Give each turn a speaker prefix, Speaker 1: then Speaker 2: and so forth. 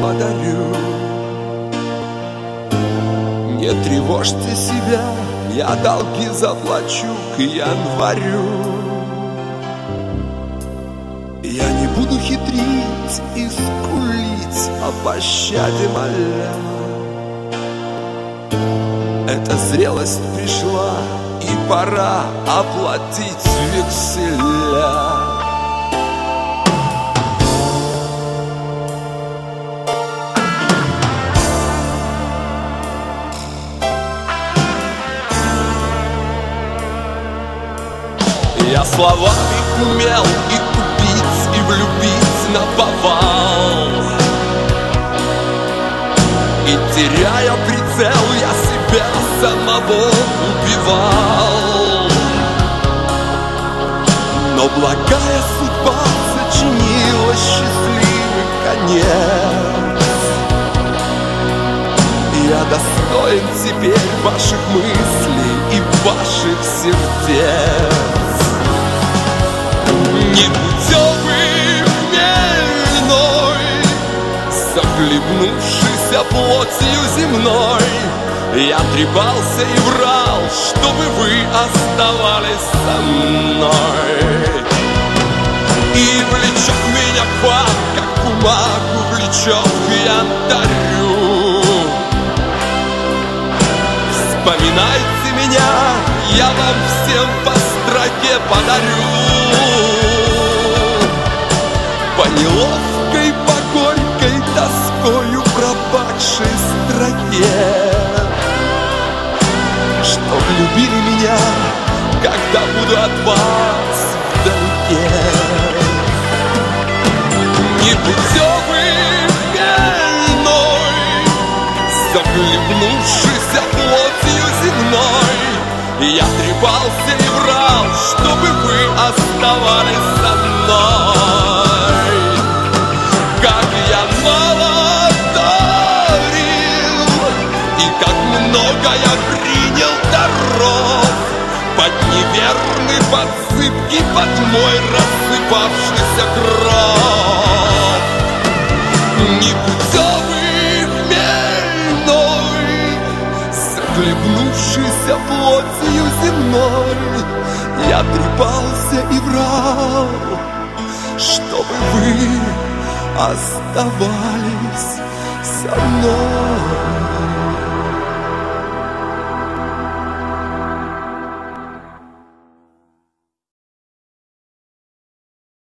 Speaker 1: подарю. Не тревожьте себя, я долги заплачу к январю. Я не буду хитрить и скулить, о пощаде моля. Эта зрелость пришла, и пора оплатить векселя. Я словами умел и купить, и влюбить наповал. И теряя прицел, я себя самого убивал. Но благая судьба сочинила счастливый конец. Я достоин теперь ваших мыслей и ваших сердец. Непутевый хмельной, захлебнувшийся плотью земной, я трепался и врал, чтобы вы оставались со мной. И влечет меня к вам, как бумагу влечет к янтарю. Вспоминайте меня, я вам всем по строке подарю. По неловкой, по горькой тоскою пропахшей строке, чтоб любили меня, когда буду от вас вдалеке. Непутевый хмельной, захлебнувшийся плотью земной, я трепался и врал, чтобы вы оставались со мной. Как я мало дарил, и как много я принял даров, под неверный, под зыбкий, под мой рассыпавшийся гроб. Непутевый хмельной, захлебнувшийся плотью земной, я трепался и врал, чтобы вы оставались со мной.